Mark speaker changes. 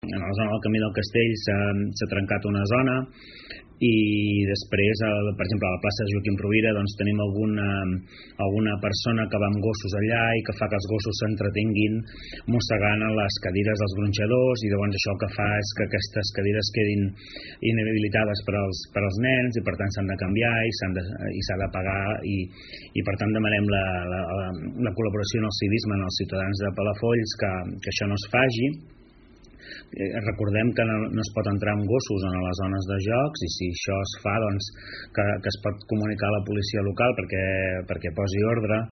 Speaker 1: en la zona del Camí del Castell s'ha trencat una zona, i després, per exemple, a la plaça de Joaquim Rovira doncs, tenim alguna persona que va amb gossos allà i que fa que els gossos s'entretinguin mossegant les cadires dels gronxadors, i llavors això el que fa és que aquestes cadires quedin inhabilitades per als nens, i per tant s'han de canviar i s'ha de pagar, i per tant demanem la col·laboració en el civisme en els ciutadans de Palafolls que això no es faci. Recordem que no es pot entrar amb gossos en les zones de jocs, i si això es fa, doncs, que es pot comunicar a la policia local perquè posi ordre.